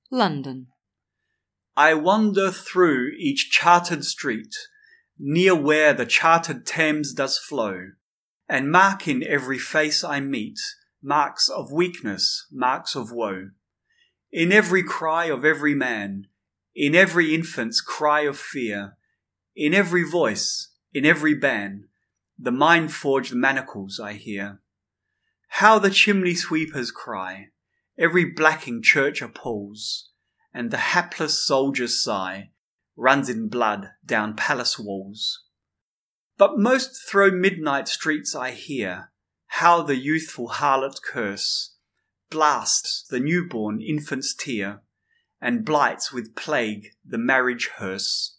London. I wander through each chartered street, near where the chartered Thames does flow, and mark in every face I meet marks of weakness, marks of woe. In every cry of every man, in every infant's cry of fear, in every voice, in every ban, the mind-forged manacles I hear. How the chimney sweepers cry, every blacking church appalls, and the hapless soldier's sigh runs in blood down palace walls. But most thro' midnight streets I hear how the youthful harlot curse blasts the newborn infant's tear, and blights with plague the marriage hearse.